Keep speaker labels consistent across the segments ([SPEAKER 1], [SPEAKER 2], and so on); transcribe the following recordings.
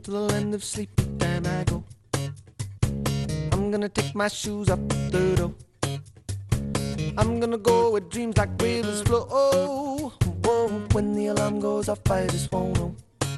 [SPEAKER 1] to the land of sleep, then I go. I'm gonna take my shoes up the door. I'm gonna go where dreams like rivers flow. Oh, whoa, when the alarm goes off, I just won't know.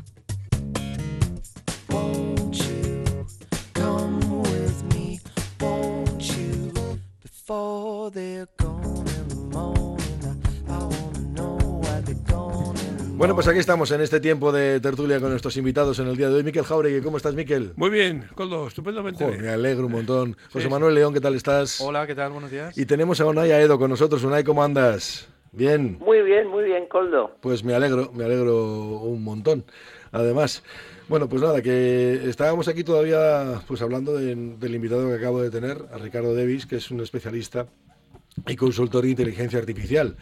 [SPEAKER 1] Won't you come with me? Won't you? Before they're gone in the morning, I wanna know why they're gone in the morning.
[SPEAKER 2] Bueno, pues aquí estamos en este tiempo de tertulia con nuestros invitados en el día de hoy. Miquel Jauregui, ¿cómo estás, Miquel?
[SPEAKER 3] Muy bien, Coldo, estupendamente bien.
[SPEAKER 2] Me alegro un montón. José
[SPEAKER 3] Sí.
[SPEAKER 2] Manuel León, ¿qué tal estás?
[SPEAKER 4] Hola, ¿qué tal? Buenos días.
[SPEAKER 2] Y tenemos a Unai Aedo con nosotros. Unai, ¿cómo andas? Bien.
[SPEAKER 5] Muy bien, Coldo.
[SPEAKER 2] Pues me alegro un montón. Además, bueno, pues nada, que estábamos aquí todavía pues hablando del invitado que acabo de tener, a Ricardo Davis, que es un especialista y consultor de inteligencia artificial.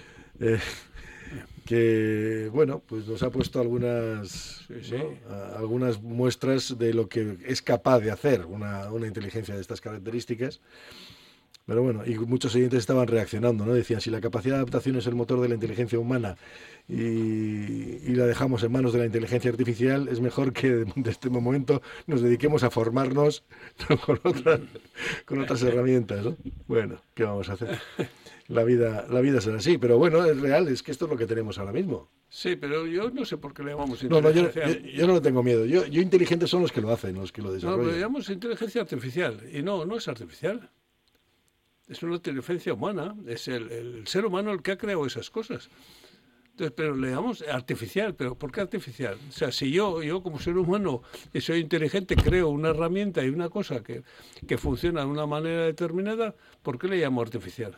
[SPEAKER 2] Que, bueno, pues nos ha puesto algunas, ¿no? Algunas muestras de lo que es capaz de hacer una inteligencia de estas características. Pero bueno, y muchos oyentes estaban reaccionando, ¿no? Decían, si la capacidad de adaptación es el motor de la inteligencia humana y la dejamos en manos de la inteligencia artificial, es mejor que de este momento nos dediquemos a formarnos, ¿no? con otras herramientas, ¿no? Bueno, ¿qué vamos a hacer? La vida será así, pero bueno, es real, es que esto es lo que tenemos ahora mismo.
[SPEAKER 3] Sí, pero yo no sé por qué le llamamos
[SPEAKER 2] No,
[SPEAKER 3] inteligencia.
[SPEAKER 2] yo no le tengo miedo. Yo inteligentes son los que lo hacen, los que lo
[SPEAKER 3] No,
[SPEAKER 2] desarrollan.
[SPEAKER 3] pero le llamamos inteligencia artificial. Y no es artificial. Es una inteligencia humana. Es el ser humano el que ha creado esas cosas. Entonces, pero le llamamos artificial. ¿Pero por qué artificial? O sea, si yo como ser humano y soy inteligente creo una herramienta y una cosa que funciona de una manera determinada, ¿por qué le llamo artificial?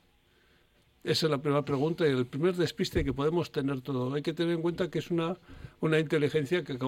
[SPEAKER 3] Esa es la primera pregunta y el primer despiste que podemos tener todo. Hay que tener en cuenta que es una inteligencia que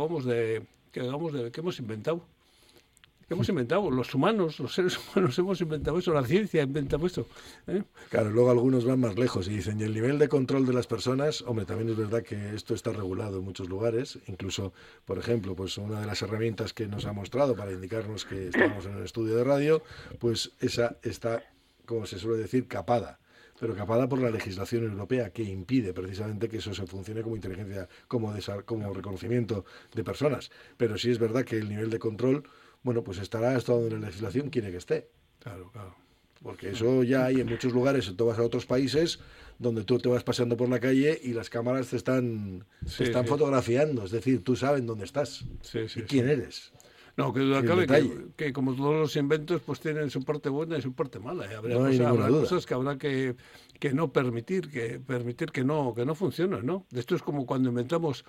[SPEAKER 3] hemos inventado. Que hemos inventado. Los humanos, los seres humanos hemos inventado eso. La ciencia ha inventado eso.
[SPEAKER 2] Claro, luego algunos van más lejos y dicen, y el nivel de control de las personas, hombre, también es verdad que esto está regulado en muchos lugares. Incluso, por ejemplo, pues una de las herramientas que nos ha mostrado para indicarnos que estábamos en el estudio de radio, pues esa está, como se suele decir, capada. Pero capada por la legislación europea que impide precisamente que eso se funcione como inteligencia, como reconocimiento de personas. Pero sí es verdad que el nivel de control, bueno, pues estará hasta donde la legislación quiere que esté.
[SPEAKER 3] Claro.
[SPEAKER 2] Porque eso ya hay en muchos lugares. Tú vas a otros países donde tú te vas paseando por la calle y las cámaras te están fotografiando. Es decir, tú sabes dónde estás y quién eres.
[SPEAKER 3] No, que duda cabe que como todos los inventos pues tienen su parte buena y su parte mala. Habrá cosas que habrá que no permitir que no funcionen, ¿no? Esto es como cuando inventamos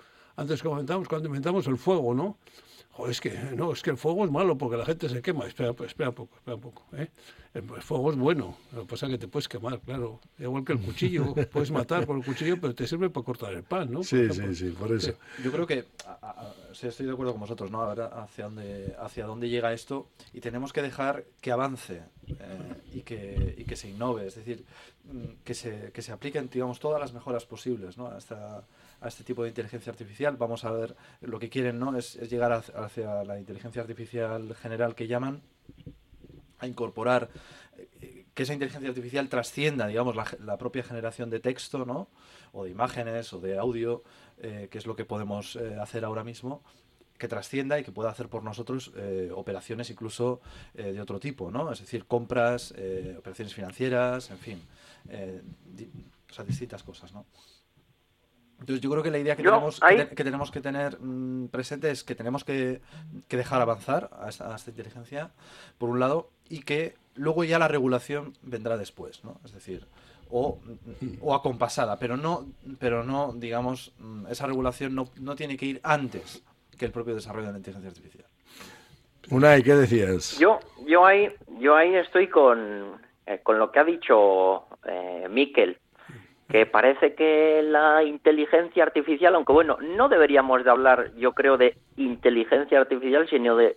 [SPEAKER 3] el fuego, ¿no? Es que el fuego es malo porque la gente se quema. Espera un poco. El fuego es bueno, lo que pasa es que te puedes quemar, claro. Igual que el cuchillo, puedes matar con el cuchillo, pero te sirve para cortar el pan, ¿no?
[SPEAKER 2] Sí, por eso.
[SPEAKER 4] Yo creo que sí, estoy de acuerdo con vosotros, ¿no? Ahora hacia dónde llega esto y tenemos que dejar que avance y que se innove, es decir, que se apliquen, digamos, todas las mejoras posibles, ¿no? A este tipo de inteligencia artificial. Vamos a ver, lo que quieren, ¿no? es llegar hacia la inteligencia artificial general que llaman, a incorporar que esa inteligencia artificial trascienda, digamos, la propia generación de texto, ¿no? O de imágenes o de audio, que es lo que podemos hacer ahora mismo, que trascienda y que pueda hacer por nosotros operaciones incluso de otro tipo, ¿no? Es decir, compras, operaciones financieras, en fin, distintas cosas, ¿no? Entonces yo creo que la idea que tenemos que tener presente es que tenemos que dejar avanzar a esta inteligencia, por un lado, y que luego ya la regulación vendrá después, ¿no? Es decir, o acompasada, pero no, digamos, esa regulación no tiene que ir antes que el propio desarrollo de la inteligencia artificial.
[SPEAKER 2] Unai, ¿qué decías?
[SPEAKER 5] Yo ahí estoy con lo que ha dicho Miquel, que parece que la inteligencia artificial, aunque bueno, no deberíamos de hablar, yo creo, de inteligencia artificial, sino de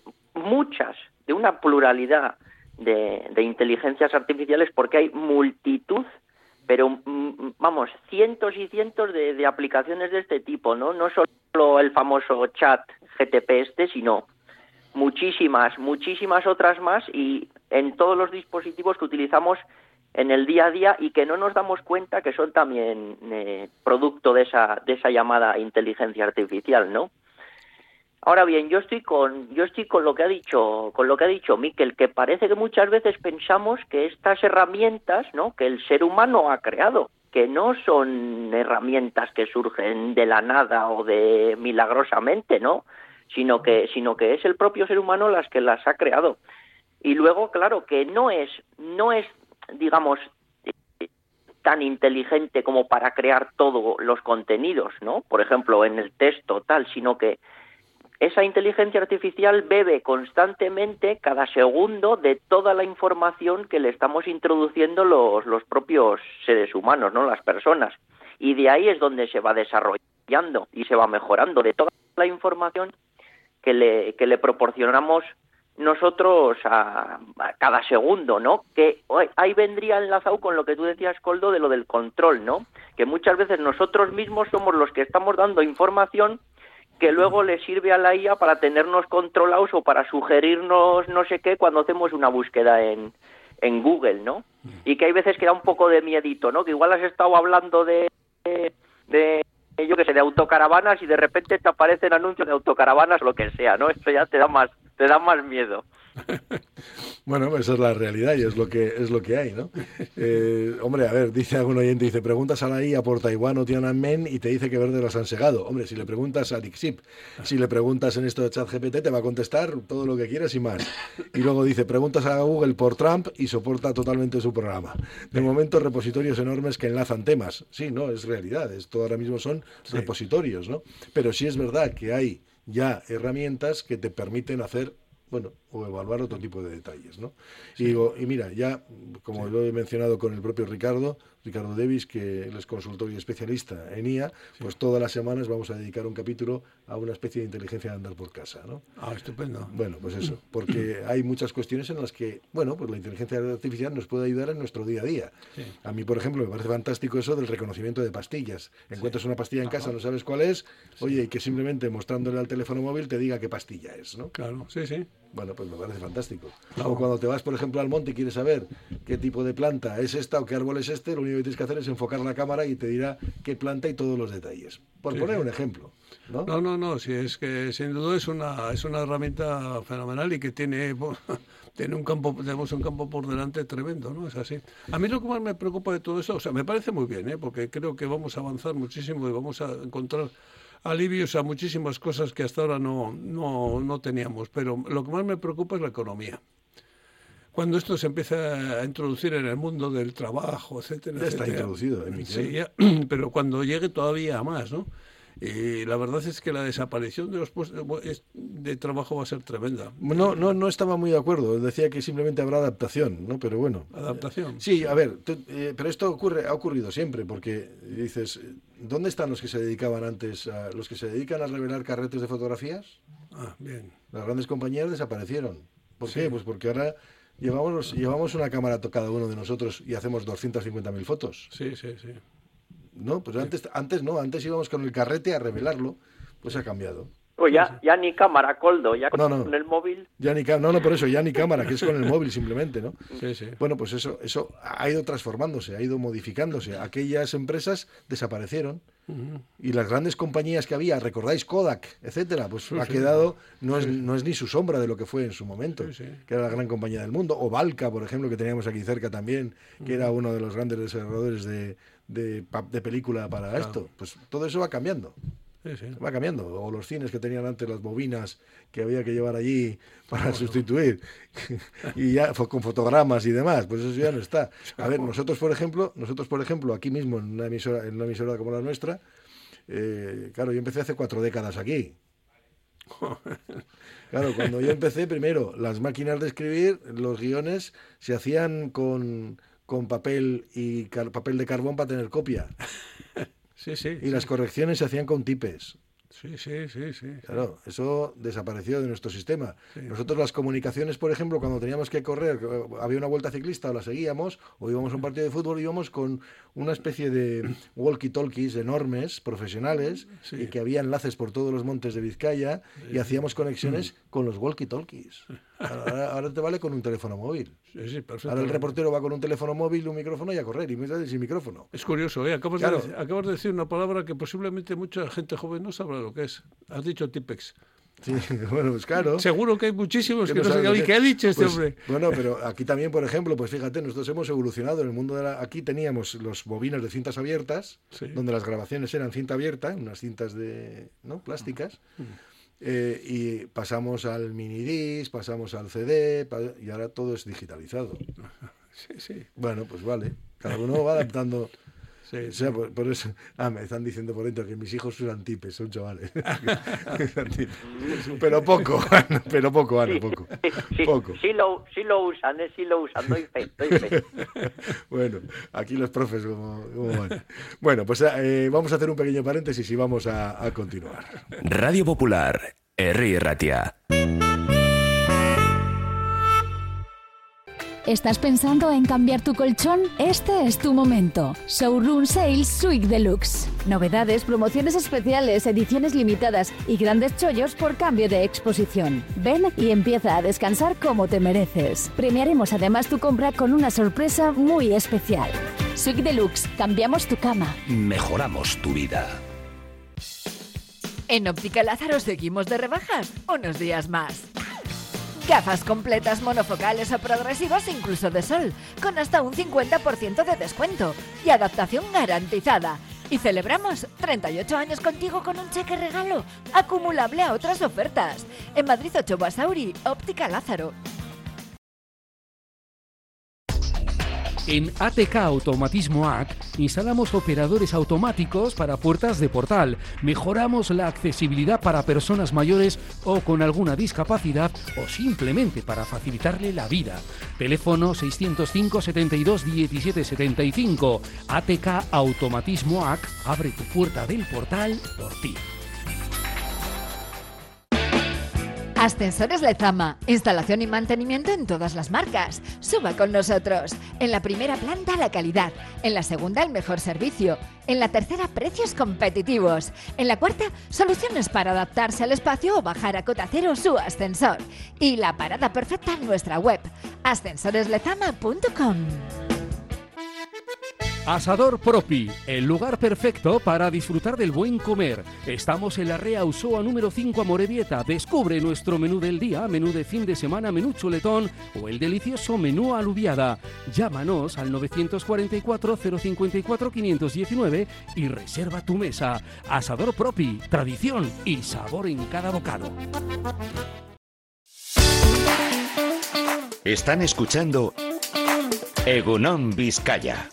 [SPEAKER 5] una pluralidad de inteligencias artificiales, porque hay multitud, pero vamos, cientos y cientos de aplicaciones de este tipo, ¿no? No solo el famoso chat GTP sino muchísimas otras más, y en todos los dispositivos que utilizamos en el día a día y que no nos damos cuenta que son también producto de esa llamada inteligencia artificial, ¿no? Ahora bien, yo estoy con lo que ha dicho Miquel, que parece que muchas veces pensamos que estas herramientas, ¿no?, que el ser humano ha creado, que no son herramientas que surgen de la nada o de milagrosamente, ¿no?, sino que es el propio ser humano las que las ha creado. Y luego, claro, que no es, digamos, tan inteligente como para crear todos los contenidos, ¿no?, por ejemplo, en el texto tal, sino que esa inteligencia artificial bebe constantemente cada segundo de toda la información que le estamos introduciendo los propios seres humanos, ¿no?, las personas. Y de ahí es donde se va desarrollando y se va mejorando de toda la información que le proporcionamos nosotros a cada segundo, ¿no? Que ahí vendría enlazado con lo que tú decías, Koldo, de lo del control, ¿no? Que muchas veces nosotros mismos somos los que estamos dando información que luego le sirve a la IA para tenernos controlados o para sugerirnos no sé qué cuando hacemos una búsqueda en Google, ¿no? Y que hay veces que da un poco de miedito, ¿no? Que igual has estado hablando de yo qué sé, de autocaravanas y de repente te aparecen anuncios de autocaravanas o lo que sea, ¿no? Esto ya te da más miedo.
[SPEAKER 2] Bueno, esa es la realidad y es lo que hay, ¿no? Hombre, a ver, dice algún oyente, dice, preguntas a la IA por Taiwán o Tiananmen y te dice que verde las han segado. Hombre, si le preguntas a DeepSeek, si le preguntas en esto de ChatGPT, te va a contestar todo lo que quieras y más. Y luego dice, preguntas a Google por Trump y soporta totalmente su programa. De momento, repositorios enormes que enlazan temas. Sí, no, es realidad. Esto ahora mismo son repositorios, ¿no? Pero sí es verdad que hay ya herramientas que te permiten hacer, bueno, o evaluar otro tipo de detalles, ¿no? Sí. Y digo, y mira, ya, como lo he mencionado con el propio Ricardo Davis, que él es consultor y especialista en IA, pues todas las semanas vamos a dedicar un capítulo a una especie de inteligencia de andar por casa, ¿no?
[SPEAKER 3] Ah, estupendo.
[SPEAKER 2] Bueno, pues eso, porque hay muchas cuestiones en las que, bueno, pues la inteligencia artificial nos puede ayudar en nuestro día a día. Sí. A mí, por ejemplo, me parece fantástico eso del reconocimiento de pastillas. Encuentras una pastilla en casa, no sabes cuál es, oye, y que simplemente mostrándole al teléfono móvil te diga qué pastilla es, ¿no?
[SPEAKER 3] Claro, sí, sí.
[SPEAKER 2] Bueno, pues me parece fantástico. Claro. O cuando te vas, por ejemplo, al monte y quieres saber qué tipo de planta es esta o qué árbol es este, lo único que tienes que hacer es enfocar la cámara y te dirá qué planta y todos los detalles. Por poner un ejemplo, ¿no?
[SPEAKER 3] No, sí, es que sin duda es una herramienta fenomenal y que tenemos un campo por delante tremendo, ¿no? Es así. A mí lo que más me preocupa de todo eso, o sea, me parece muy bien, porque creo que vamos a avanzar muchísimo y vamos a encontrar alivios a muchísimas cosas que hasta ahora no teníamos, pero lo que más me preocupa es la economía. Cuando esto se empieza a introducir en el mundo del trabajo, etcétera,
[SPEAKER 2] ya está introducido,
[SPEAKER 3] sí, ya, pero cuando llegue todavía a más, ¿no? Y la verdad es que la desaparición de los puestos de trabajo va a ser tremenda.
[SPEAKER 2] No estaba muy de acuerdo. Decía que simplemente habrá adaptación, ¿no? Pero bueno.
[SPEAKER 3] ¿Adaptación?
[SPEAKER 2] Sí, a ver, pero esto ha ocurrido siempre, porque dices, ¿dónde están los que se dedicaban antes, los que se dedican a revelar carretes de fotografías?
[SPEAKER 3] Ah, bien.
[SPEAKER 2] Las grandes compañías desaparecieron. ¿Por qué? Pues porque ahora llevamos una cámara cada uno de nosotros y hacemos 250.000 fotos.
[SPEAKER 3] Sí.
[SPEAKER 2] No, pues antes no, antes íbamos con el carrete a revelarlo, pues ha cambiado.
[SPEAKER 5] Pues ya ni cámara, Koldo, ya con el móvil.
[SPEAKER 2] Ya ni cámara, por eso, ya ni cámara, que es con el móvil simplemente, ¿no?
[SPEAKER 3] Sí.
[SPEAKER 2] Bueno, pues eso ha ido transformándose, ha ido modificándose. Aquellas empresas desaparecieron y las grandes compañías que había, recordáis Kodak, etcétera, pues ha quedado, no es ni su sombra de lo que fue en su momento, que era la gran compañía del mundo. O Valka, por ejemplo, que teníamos aquí cerca también, que era uno de los grandes desarrolladores de película para esto. Pues todo eso va cambiando. Va cambiando. O los cines que tenían antes las bobinas que había que llevar allí para sustituir y ya con fotogramas y demás, pues eso ya no está. A ver, nosotros por ejemplo aquí mismo en una emisora como la nuestra, claro, yo empecé hace 4 décadas aquí. Claro, cuando yo empecé, primero, las máquinas de escribir, los guiones se hacían con papel y papel de carbón para tener copia. Y las correcciones se hacían con tipes.
[SPEAKER 3] Sí.
[SPEAKER 2] Claro, eso desapareció de nuestro sistema. Sí. Nosotros las comunicaciones, por ejemplo, cuando teníamos que correr, había una vuelta ciclista o la seguíamos, o íbamos a un partido de fútbol, íbamos con una especie de walkie-talkies enormes, profesionales, y que había enlaces por todos los montes de Vizcaya, y hacíamos conexiones con los walkie-talkies. Ahora te vale con un teléfono móvil.
[SPEAKER 3] Sí, perfecto.
[SPEAKER 2] Ahora el reportero va con un teléfono móvil, un micrófono y a correr, y me sale sin micrófono.
[SPEAKER 3] Es curioso, acabas de decir una palabra que posiblemente mucha gente joven no sabrá lo que es. Has dicho Tipex.
[SPEAKER 2] Sí, bueno, pues claro.
[SPEAKER 3] Seguro que hay muchísimos que no
[SPEAKER 2] saben
[SPEAKER 3] saben.
[SPEAKER 2] lo
[SPEAKER 3] Oye, ¿qué ha dicho este
[SPEAKER 2] pues,
[SPEAKER 3] hombre?
[SPEAKER 2] Bueno, pero aquí también, por ejemplo, pues fíjate, nosotros hemos evolucionado en el mundo Aquí teníamos los bobinos de cintas abiertas,
[SPEAKER 3] Sí.
[SPEAKER 2] donde las grabaciones eran cinta abierta, unas cintas plásticas, y pasamos al minidisc, pasamos al CD, y ahora todo es digitalizado.
[SPEAKER 3] Sí.
[SPEAKER 2] Bueno, pues vale, cada uno va adaptando...
[SPEAKER 3] Sí,
[SPEAKER 2] O sea, por eso... me están diciendo por dentro que mis hijos usan tipes, son chavales. Usan tipes. Pero poco, Ana, poco. Poco.
[SPEAKER 5] Sí lo usan, doy fe.
[SPEAKER 2] Bueno, aquí los profes, ¿cómo van? Bueno, pues vamos a hacer un pequeño paréntesis y vamos a continuar.
[SPEAKER 6] Radio Popular, Herri Ratia.
[SPEAKER 7] ¿Estás pensando en cambiar tu colchón? Este es tu momento. Showroom Sales Suite Deluxe. Novedades, promociones especiales, ediciones limitadas y grandes chollos por cambio de exposición. Ven y empieza a descansar como te mereces. Premiaremos además tu compra con una sorpresa muy especial. Suite Deluxe. Cambiamos tu cama.
[SPEAKER 6] Mejoramos tu vida.
[SPEAKER 8] En Óptica Lázaro seguimos de rebajas unos días más. Gafas completas monofocales o progresivas incluso de sol, con hasta un 50% de descuento y adaptación garantizada. Y celebramos 38 años contigo con un cheque regalo, acumulable a otras ofertas. En Madrid 8 Basauri, Óptica Lázaro.
[SPEAKER 9] En ATK Automatismo AC instalamos operadores automáticos para puertas de portal, mejoramos la accesibilidad para personas mayores o con alguna discapacidad o simplemente para facilitarle la vida. Teléfono 605 72 17 75. ATK Automatismo AC abre tu puerta del portal por ti.
[SPEAKER 8] Ascensores Lezama, instalación y mantenimiento en todas las marcas. Suba con nosotros. En la primera planta la calidad, en la segunda el mejor servicio, en la tercera precios competitivos, en la cuarta soluciones para adaptarse al espacio o bajar a cota cero su ascensor. Y la parada perfecta en nuestra web, ascensoreslezama.com.
[SPEAKER 9] Asador Propi, el lugar perfecto para disfrutar del buen comer. Estamos en la Rea Usoa número 5 Amorebieta. Descubre nuestro menú del día, menú de fin de semana, menú chuletón o el delicioso menú alubiada. Llámanos al 944 054 519 y reserva tu mesa. Asador Propi, tradición y sabor en cada bocado.
[SPEAKER 6] Están escuchando Egunon Vizcaya.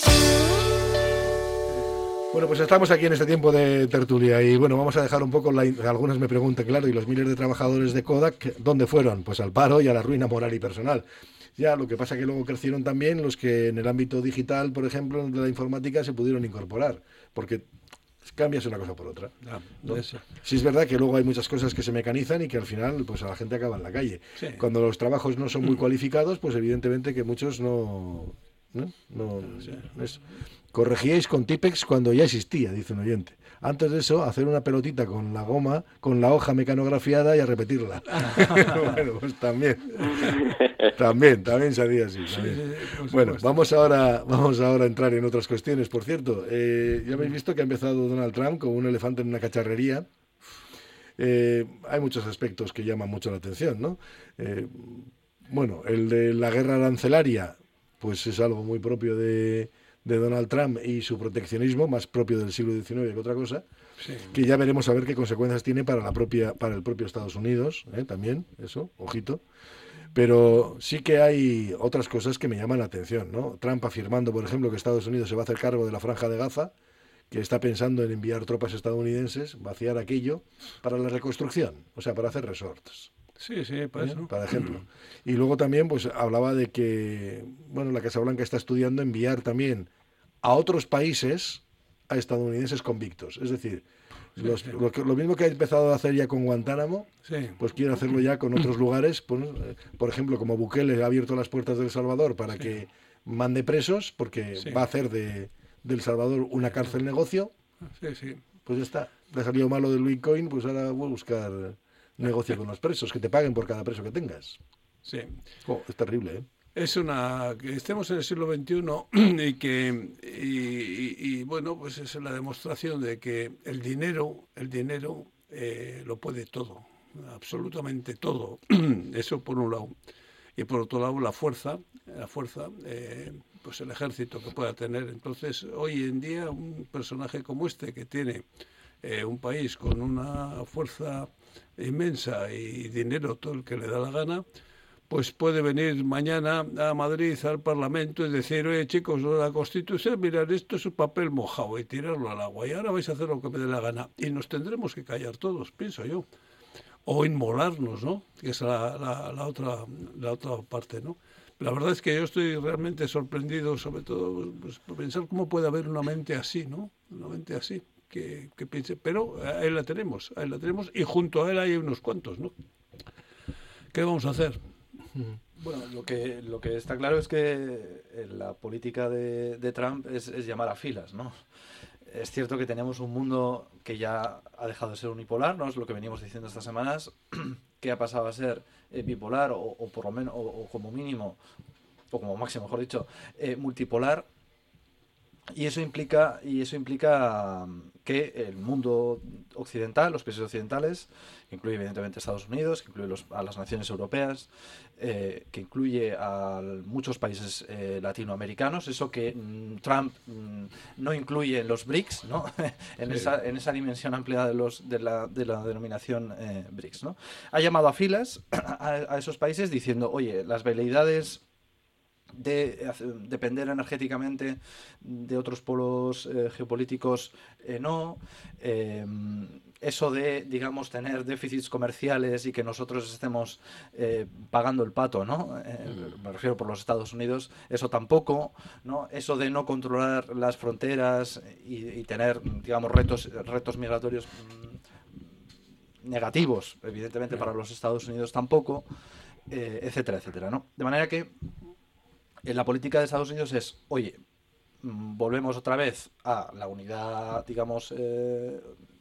[SPEAKER 2] Bueno, pues estamos aquí en este tiempo de tertulia y bueno, vamos a dejar un poco, algunos me preguntan, claro, y los miles de trabajadores de Kodak, ¿dónde fueron? Pues al paro y a la ruina moral y personal. Ya, lo que pasa que luego crecieron también los que en el ámbito digital, por ejemplo, de la informática, se pudieron incorporar, porque cambias una cosa por otra, ¿no? Sí, es verdad que luego hay muchas cosas que se mecanizan y que al final pues a la gente acaba en la calle. Sí. Cuando los trabajos no son muy cualificados, pues evidentemente que muchos no eso. Corregíais con Tipex cuando ya existía, dice un oyente. Antes de eso, hacer una pelotita con la goma, con la hoja mecanografiada y a repetirla. Bueno, pues también se hacía así. También. Bueno, vamos ahora a entrar en otras cuestiones. Por cierto, ya habéis visto que ha empezado Donald Trump con un elefante en una cacharrería. Hay muchos aspectos que llaman mucho la atención, ¿no? Bueno, el de la guerra arancelaria, pues es algo muy propio de Donald Trump y su proteccionismo, más propio del siglo XIX que otra cosa, sí, que ya veremos a ver qué consecuencias tiene para el propio Estados Unidos, también, eso, ojito. Pero sí que hay otras cosas que me llaman la atención, ¿no? Trump afirmando, por ejemplo, que Estados Unidos se va a hacer cargo de la Franja de Gaza, que está pensando en enviar tropas estadounidenses, vaciar aquello para la reconstrucción, o sea, para hacer resorts.
[SPEAKER 3] Sí, para eso.
[SPEAKER 2] Por ejemplo. Y luego también pues hablaba de que, bueno, la Casa Blanca está estudiando enviar también a otros países a estadounidenses convictos. Es decir, lo mismo que ha empezado a hacer ya con Guantánamo, pues quiere hacerlo ya con otros lugares. Por ejemplo, como Bukele ha abierto las puertas de El Salvador para que mande presos, porque va a hacer de El Salvador una cárcel negocio. Pues ya está. Le ha salido malo del Bitcoin, pues ahora voy a buscar negocio con los presos, que te paguen por cada preso que tengas.
[SPEAKER 3] Sí.
[SPEAKER 2] Es terrible, ¿eh?
[SPEAKER 3] Es que estemos en el siglo XXI y bueno, pues es la demostración de que el dinero lo puede todo. absolutamente todo. Eso por un lado. Y por otro lado, la fuerza, pues el ejército que pueda tener. Entonces, hoy en día, un personaje como este, que tiene un país con una fuerza inmensa y dinero, todo el que le da la gana, pues puede venir mañana a Madrid, al Parlamento, y decir: oye, chicos, la Constitución, mirad, esto es un papel mojado, y tirarlo al agua, y ahora vais a hacer lo que me dé la gana. Y nos tendremos que callar todos, pienso yo. O inmolarnos, ¿no? Que es la otra parte, ¿no? La verdad es que yo estoy realmente sorprendido, sobre todo, pues, por pensar cómo puede haber una mente así, ¿no? Una mente así, que piense. Pero ahí la tenemos, y junto a él hay unos cuantos, ¿no? ¿Qué vamos a hacer?
[SPEAKER 4] Bueno, lo que está claro es que la política de Trump es llamar a filas, ¿no? Es cierto que tenemos un mundo que ya ha dejado de ser unipolar, ¿no? Es lo que venimos diciendo estas semanas, que ha pasado a ser bipolar o por lo menos, o como mínimo, o como máximo, mejor dicho, multipolar. Y eso implica que el mundo occidental, los países occidentales, que incluye evidentemente Estados Unidos, que incluye a las naciones europeas, que incluye a muchos países latinoamericanos, eso que Trump no incluye en los BRICS, ¿no? en esa dimensión amplia de la denominación BRICS, ¿no? Ha llamado a filas a esos países diciendo: oye, las veleidades de depender energéticamente de otros polos geopolíticos, no. Eso de, digamos, tener déficits comerciales y que nosotros estemos pagando el pato, ¿no? Me refiero por los Estados Unidos, eso tampoco, ¿no? Eso de no controlar las fronteras y tener, digamos, retos migratorios negativos, evidentemente, para los Estados Unidos tampoco, etcétera, etcétera, ¿no? De manera que la política de Estados Unidos es: oye, volvemos otra vez a la unidad, digamos, de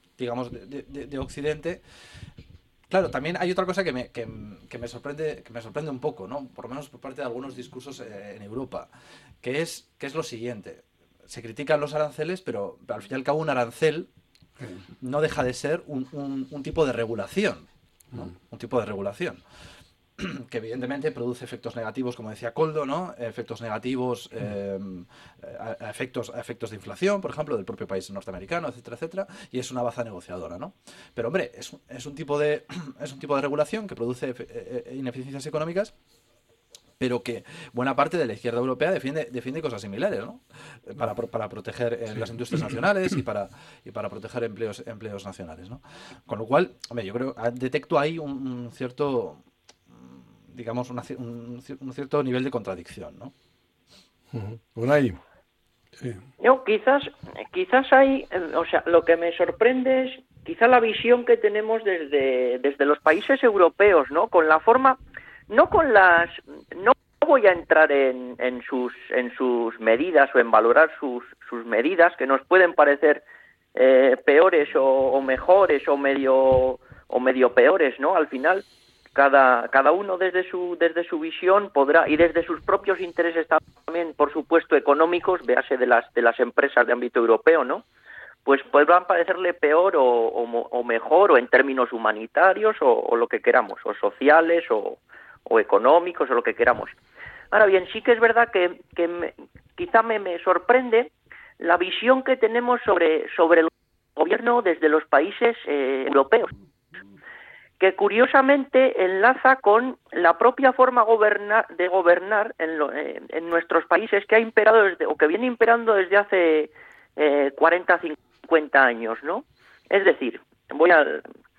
[SPEAKER 4] Occidente. Claro, también hay otra cosa que me sorprende un poco, ¿no? Por lo menos por parte de algunos discursos en Europa, que es lo siguiente: se critican los aranceles, pero al fin y al cabo un arancel no deja de ser un tipo de regulación, ¿no? Un tipo de regulación que evidentemente produce efectos negativos, como decía Koldo, ¿no? Efectos negativos, a efectos de inflación, por ejemplo, del propio país norteamericano, etcétera, etcétera, y es una baza negociadora, ¿no? Pero, hombre, es un tipo de regulación que produce ineficiencias económicas, pero que buena parte de la izquierda europea defiende cosas similares, ¿no? Para proteger las industrias nacionales y para proteger empleos nacionales, ¿no? Con lo cual, hombre, yo creo, detecto ahí un cierto, digamos, un cierto nivel de contradicción, ¿no?
[SPEAKER 2] Unai.
[SPEAKER 3] Sí.
[SPEAKER 5] No, quizás hay, o sea, lo que me sorprende es quizá la visión que tenemos desde los países europeos, ¿no? Con la forma, no voy a entrar en sus medidas o en valorar sus medidas, que nos pueden parecer peores o mejores o medio peores, ¿no? Al final, cada uno desde su visión podrá, y desde sus propios intereses también, por supuesto, económicos, véase de las empresas de ámbito europeo, ¿no? Pues podrán parecerle peor o mejor, o en términos humanitarios, o lo que queramos, o sociales, o económicos, o lo que queramos. Ahora bien, sí que es verdad que quizá me sorprende la visión que tenemos sobre el gobierno desde los países europeos, que curiosamente enlaza con la propia forma de gobernar en nuestros países, que ha imperado o que viene imperando desde hace 40, 50 años, ¿no? Es decir, voy al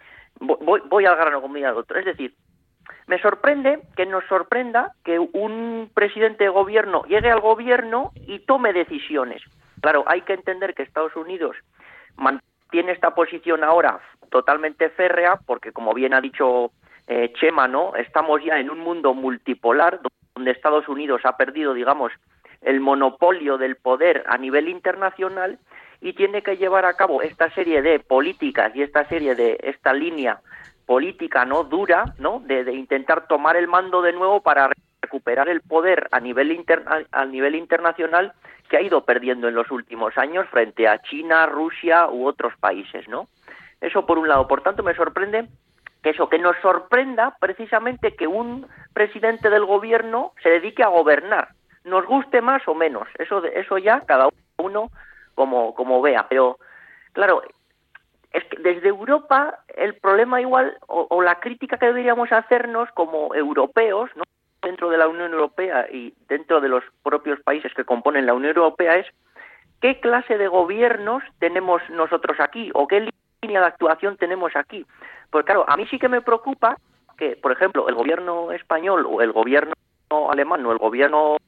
[SPEAKER 5] grano, como diría el otro. Es decir, nos sorprenda que un presidente de gobierno llegue al gobierno y tome decisiones. Claro, hay que entender que Estados Unidos mantiene esta posición ahora totalmente férrea, porque, como bien ha dicho Chema, ¿no? Estamos ya en un mundo multipolar, donde Estados Unidos ha perdido, digamos, el monopolio del poder a nivel internacional, y tiene que llevar a cabo esta serie de políticas y esta línea política, ¿no?, dura, ¿no?, de intentar tomar el mando de nuevo para recuperar el poder a nivel internacional, que ha ido perdiendo en los últimos años frente a China, Rusia u otros países, ¿no? Eso por un lado. Por tanto, me sorprende que nos sorprenda precisamente que un presidente del gobierno se dedique a gobernar, nos guste más o menos, eso ya cada uno como vea, pero claro, es que desde Europa el problema igual, o la crítica que deberíamos hacernos como europeos, ¿no?, dentro de la Unión Europea y dentro de los propios países que componen la Unión Europea, es qué clase de gobiernos tenemos nosotros aquí, o qué línea de actuación tenemos aquí. Pues claro, a mí sí que me preocupa que, por ejemplo, el gobierno español o el gobierno alemán o el gobierno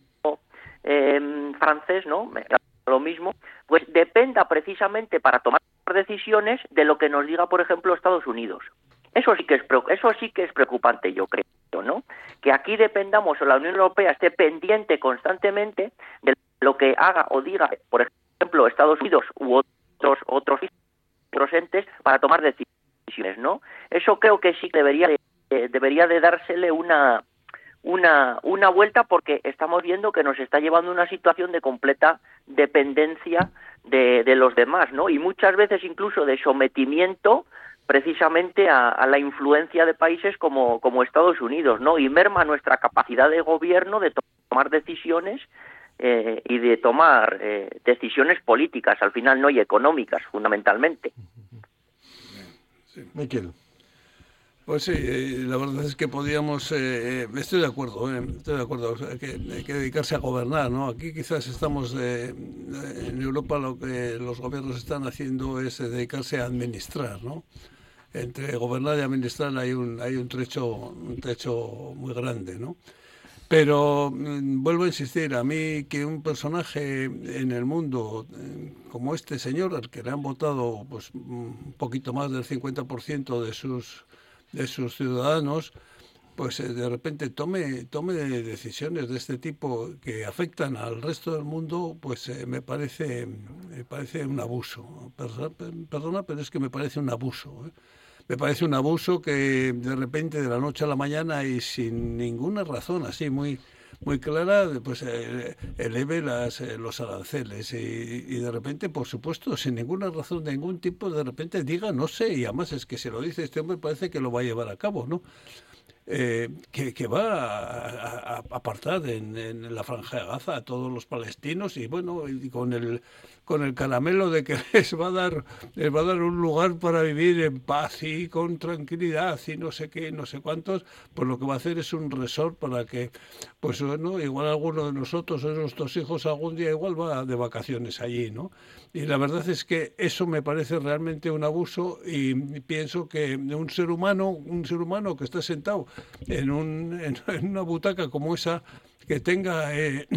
[SPEAKER 5] francés, ¿no?, lo mismo, pues dependa precisamente para tomar decisiones de lo que nos diga, por ejemplo, Estados Unidos. Eso sí que es preocupante, yo creo, ¿no? Que aquí dependamos, o la Unión Europea esté pendiente constantemente de lo que haga o diga, por ejemplo, Estados Unidos u otros entes para tomar decisiones, ¿no? Eso creo que sí que debería de dársele una vuelta, porque estamos viendo que nos está llevando a una situación de completa dependencia de los demás, ¿no? Y muchas veces incluso de sometimiento precisamente a la influencia de países como Estados Unidos, ¿no? Y merma nuestra capacidad de gobierno de tomar decisiones y de tomar decisiones políticas al final, ¿no?, y económicas fundamentalmente.
[SPEAKER 2] Sí. Miquel.
[SPEAKER 3] Pues sí, la verdad es que podíamos, estoy de acuerdo, o sea, que hay que dedicarse a gobernar, ¿no? Aquí quizás estamos, en Europa lo que los gobiernos están haciendo es dedicarse a administrar, ¿no? Entre gobernar y administrar hay un trecho muy grande, ¿no? Pero vuelvo a insistir, a mí que un personaje en el mundo como este señor, al que le han votado pues un poquito más del 50% de sus ciudadanos, pues de repente tome decisiones de este tipo que afectan al resto del mundo, pues me parece un abuso. Perdona, pero es que me parece un abuso, ¿eh? Me parece un abuso que de repente, de la noche a la mañana y sin ninguna razón así muy clara, pues eleve los aranceles y de repente, por supuesto, sin ninguna razón de ningún tipo, de repente diga no sé, y además es que se lo dice este hombre, parece que lo va a llevar a cabo, ¿no? Que va a apartar en la Franja de Gaza a todos los palestinos y bueno, y con el caramelo de que les va a dar un lugar para vivir en paz y con tranquilidad y no sé qué, no sé cuántos, pues lo que va a hacer es un resort para que, pues bueno, igual alguno de nosotros o de nuestros hijos algún día igual va de vacaciones allí, ¿no? Y la verdad es que eso me parece realmente un abuso y pienso que un ser humano que está sentado en una butaca como esa, que tenga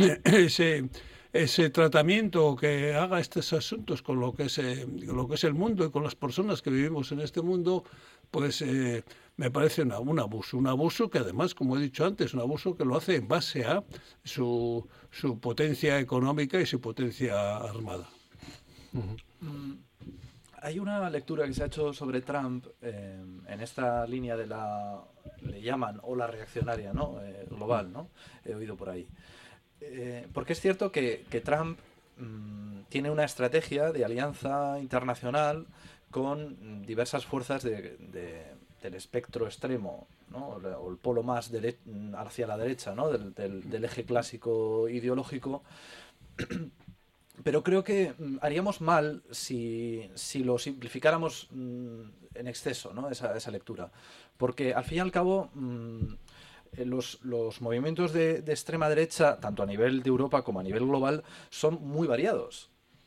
[SPEAKER 3] ese tratamiento, que haga estos asuntos con lo que es el mundo y con las personas que vivimos en este mundo, pues me parece un abuso que además, como he dicho antes, un abuso que lo hace en base a su potencia económica y su potencia armada.
[SPEAKER 4] Hay una lectura que se ha hecho sobre Trump en esta línea de le llaman ola reaccionaria, ¿no? Global, ¿no? He oído por ahí. Porque es cierto que Trump tiene una estrategia de alianza internacional con diversas fuerzas del espectro extremo, ¿no? O el polo más hacia la derecha, ¿no? del eje clásico ideológico. Pero creo que haríamos mal si lo simplificáramos en exceso, ¿no? esa lectura. Porque al fin y al cabo los movimientos de extrema derecha, tanto a nivel de Europa como a nivel global, son muy variados.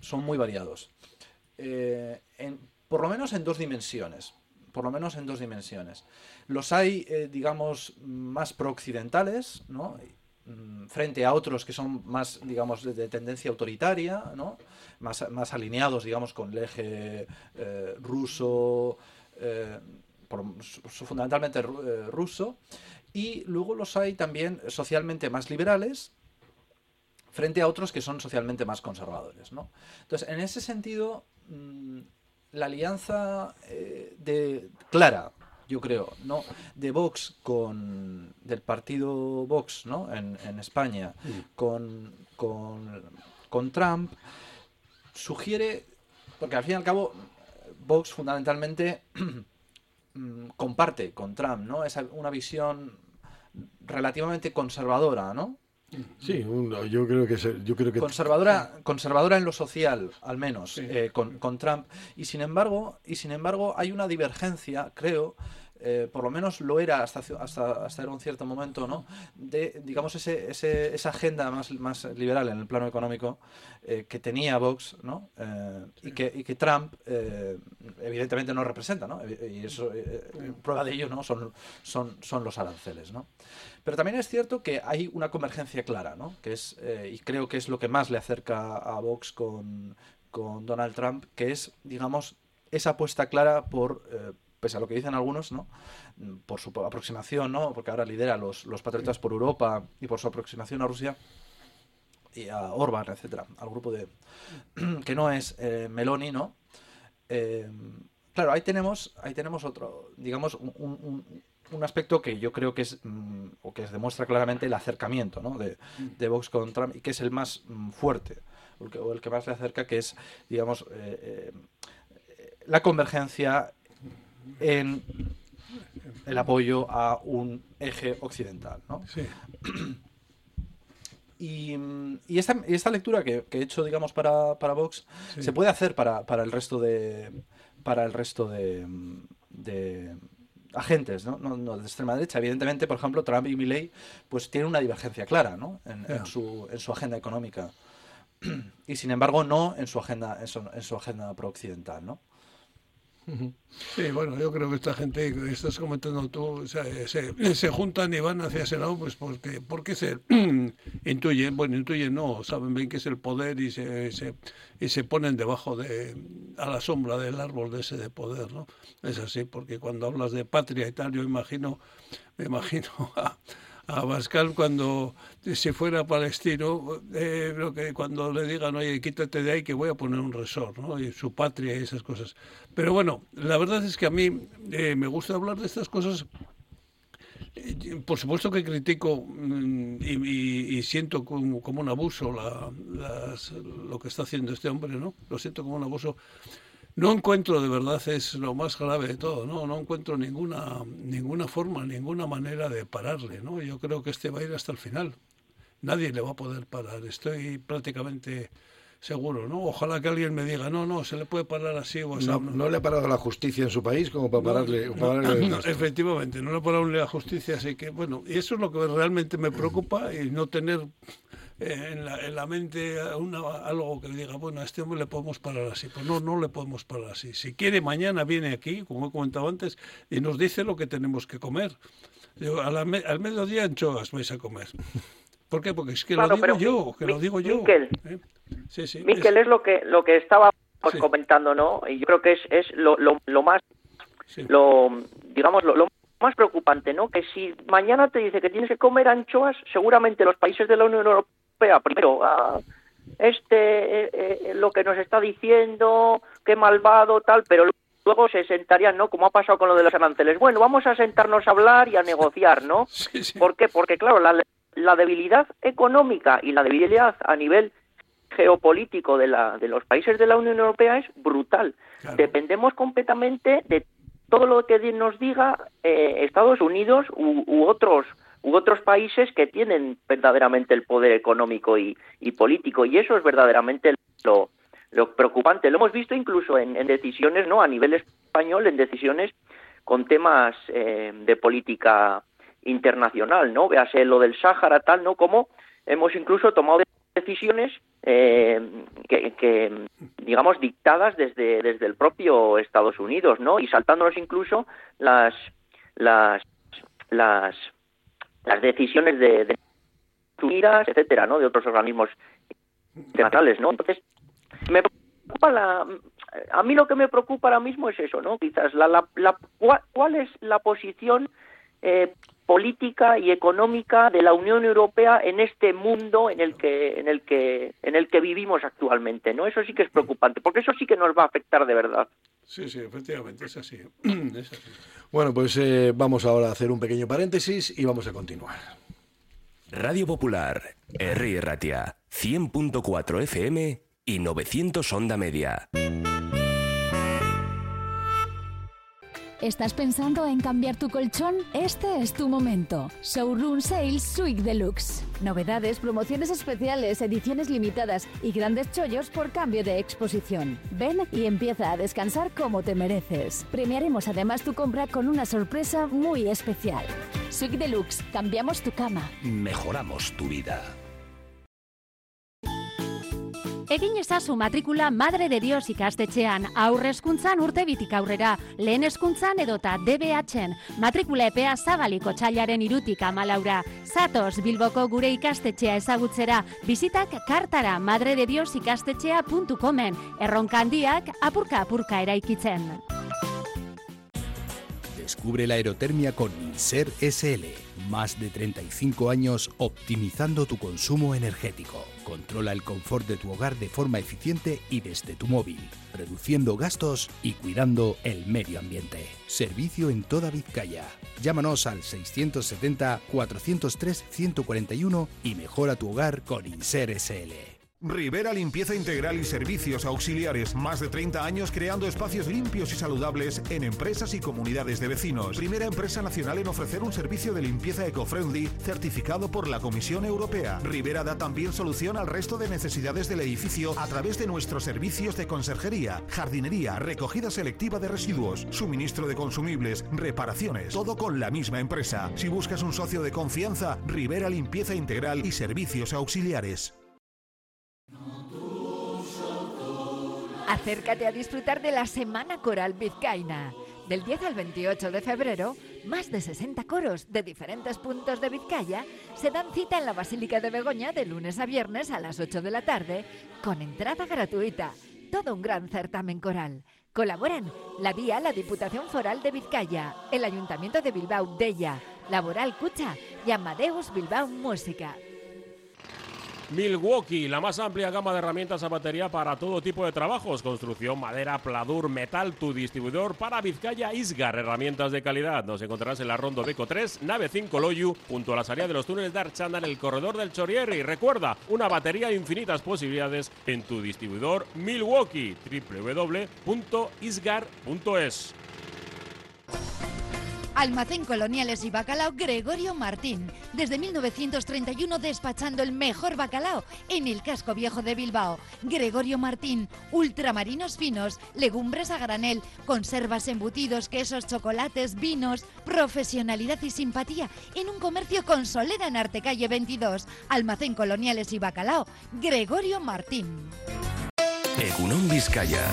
[SPEAKER 4] Por lo menos en dos dimensiones. Los hay, digamos, más prooccidentales, ¿no? Frente a otros que son más, digamos, de tendencia autoritaria, ¿no? Más alineados, digamos, con el eje ruso, fundamentalmente ruso, y luego los hay también socialmente más liberales frente a otros que son socialmente más conservadores, ¿no? Entonces, en ese sentido, la alianza clara, yo creo, ¿no? de Vox del partido Vox, ¿no? en España con Trump sugiere, porque al fin y al cabo Vox fundamentalmente comparte con Trump, ¿no? Una visión relativamente conservadora, ¿no?
[SPEAKER 2] Sí, yo creo que
[SPEAKER 4] conservadora en lo social, al menos, con Trump. Y sin embargo hay una divergencia, creo, por lo menos lo era hasta un cierto momento, ¿no? De, digamos, esa agenda más liberal en el plano económico que tenía Vox, ¿no? Y que Trump evidentemente no representa, ¿no? Y eso, prueba de ello, ¿no? son los aranceles, ¿no? Pero también es cierto que hay una convergencia clara, ¿no? Que es, y creo que es lo que más le acerca a Vox con Donald Trump, que es, digamos, esa apuesta clara por, pese a lo que dicen algunos, ¿no? Por su aproximación, ¿no? Porque ahora lidera los Patriotas por Europa, y por su aproximación a Rusia y a Orbán, etcétera, al grupo de que no es Meloni, ¿no? Claro, ahí tenemos otro, digamos, un aspecto que yo creo que es o que demuestra claramente el acercamiento, ¿no? de Vox con Trump, y que es el más fuerte, o el que más le acerca, que es, digamos, la convergencia en el apoyo a un eje occidental, ¿no? Sí. Y esta lectura que he hecho, digamos, para Vox, sí, se puede hacer para el resto de agentes, ¿no? De extrema derecha. Evidentemente, por ejemplo, Trump y Milei pues tienen una divergencia clara, ¿no? en su agenda económica, y sin embargo no en su agenda pro-occidental, ¿no?
[SPEAKER 3] Sí, bueno, yo creo que esta gente que estás comentando tú, o sea, se juntan y van hacia ese lado, pues porque se intuyen, no, saben bien que es el poder, y se ponen debajo a la sombra del árbol de ese de poder, ¿no? Es así, porque cuando hablas de patria y tal, me imagino a Abascal cuando, si fuera palestino, que cuando le digan, oye, quítate de ahí que voy a poner un resort, ¿no? Y su patria y esas cosas. Pero bueno, la verdad es que a mí me gusta hablar de estas cosas. Por supuesto que critico y siento como un abuso lo que está haciendo este hombre, ¿no? Lo siento como un abuso. No encuentro, de verdad, es lo más grave de todo, no encuentro ninguna forma, ninguna manera de pararle, ¿no? Yo creo que va a ir hasta el final. Nadie le va a poder parar, estoy prácticamente seguro, ¿no? Ojalá que alguien me diga, no, se le puede parar así o así.
[SPEAKER 2] No le ha parado la justicia en su país como para pararle.
[SPEAKER 3] No, efectivamente, no le ha parado la justicia, así que, bueno, y eso es lo que realmente me preocupa, y no tener en la mente algo que diga, bueno, a este hombre le podemos parar así. Pues no le podemos parar así. Si quiere, mañana viene aquí, como he comentado antes, y nos dice lo que tenemos que comer. Al mediodía anchoas vais a comer. ¿Por qué? Porque es que lo digo yo.
[SPEAKER 5] Miquel,
[SPEAKER 3] sí,
[SPEAKER 5] Miquel, es lo que estábamos comentando, ¿no? Y yo creo que es lo más, digamos, lo más preocupante, ¿no? Que si mañana te dice que tienes que comer anchoas, seguramente los países de la Unión Europea, primero, lo que nos está diciendo, qué malvado, tal, pero luego se sentarían, ¿no? Como ha pasado con lo de los aranceles. Bueno, vamos a sentarnos a hablar y a negociar, ¿no? Sí. ¿Por qué? Porque, claro, la debilidad económica y la debilidad a nivel geopolítico de los países de la Unión Europea es brutal. Claro. Dependemos completamente de todo lo que nos diga Estados Unidos u otros países que tienen verdaderamente el poder económico y político, y eso es verdaderamente lo preocupante. Lo hemos visto incluso en decisiones, ¿no? A nivel español, en decisiones con temas de política internacional, ¿no? Véase lo del Sáhara, tal, ¿no? Como hemos incluso tomado decisiones que digamos, dictadas desde el propio Estados Unidos, ¿no? Y saltándonos incluso las decisiones de Unidas, etcétera, ¿no? De otros organismos internacionales, ¿no? Entonces, me preocupa a mí lo que me preocupa ahora mismo es eso, ¿no? Quizás cuál es la posición política y económica de la Unión Europea en este mundo en el que vivimos actualmente, ¿no? Eso sí que es preocupante, porque eso sí que nos va a afectar de verdad.
[SPEAKER 3] Sí, efectivamente, es así.
[SPEAKER 2] Bueno, pues vamos ahora a hacer un pequeño paréntesis y vamos a continuar.
[SPEAKER 6] Radio Popular, Herri Ratia, 100.4 FM y 900 onda media.
[SPEAKER 7] ¿Estás pensando en cambiar tu colchón? Este es tu momento. Showroom Sales Suite Deluxe. Novedades, promociones especiales, ediciones limitadas y grandes chollos por cambio de exposición. Ven y empieza a descansar como te mereces. Premiaremos además tu compra con una sorpresa muy especial. Suite Deluxe. Cambiamos tu cama.
[SPEAKER 6] Mejoramos tu vida.
[SPEAKER 10] Egin ezazu matrikula Madre de Dios ikastetxean, aurre hezkuntzan urtebitik aurrera, lehen hezkuntzan edota DBH-en, matrikula epea zabaliko otsailaren 3tik 14. Zatoz Bilboko gure ikastetxea ezagutzera, bizitak kartara madredediosikastetxea.comen, erronka handiak apurka eraikitzen.
[SPEAKER 11] Descubre la aerotermia con Inser SL. Más de 35 años optimizando tu consumo energético. Controla el confort de tu hogar de forma eficiente y desde tu móvil, reduciendo gastos y cuidando el medio ambiente. Servicio en toda Vizcaya. Llámanos al 670-403-141 y mejora tu hogar con Inser SL.
[SPEAKER 12] Rivera Limpieza Integral y Servicios Auxiliares. Más de 30 años creando espacios limpios y saludables en empresas y comunidades de vecinos. Primera empresa nacional en ofrecer un servicio de limpieza eco-friendly certificado por la Comisión Europea. Rivera da también solución al resto de necesidades del edificio a través de nuestros servicios de conserjería, jardinería, recogida selectiva de residuos, suministro de consumibles, reparaciones. Todo con la misma empresa. Si buscas un socio de confianza, Rivera Limpieza Integral y Servicios Auxiliares.
[SPEAKER 8] Acércate a disfrutar de la Semana Coral Vizcaína. Del 10 al 28 de febrero, más de 60 coros de diferentes puntos de Vizcaya se dan cita en la Basílica de Begoña de lunes a viernes a las 8 de la tarde, con entrada gratuita. Todo un gran certamen coral. Colaboran la DIA, la Diputación Foral de Vizcaya, el Ayuntamiento de Bilbao, Deia, Laboral Cucha y Amadeus Bilbao Música.
[SPEAKER 13] Milwaukee, la más amplia gama de herramientas a batería para todo tipo de trabajos, construcción, madera, pladur, metal, tu distribuidor para Vizcaya Isgar, herramientas de calidad. Nos encontrarás en la Rondo Beco 3, nave 5 Loyu, junto a la salida de los túneles de Archanda en el corredor del Chorierri. Recuerda, una batería de infinitas posibilidades en tu distribuidor Milwaukee, www.isgar.es.
[SPEAKER 14] Almacén Coloniales y Bacalao Gregorio Martín. Desde 1931 despachando el mejor bacalao en el casco viejo de Bilbao. Gregorio Martín, ultramarinos finos, legumbres a granel, conservas, embutidos, quesos, chocolates, vinos, profesionalidad y simpatía en un comercio con solera en Artecalle 22. Almacén Coloniales y Bacalao Gregorio Martín.
[SPEAKER 6] Egunon Vizcaya.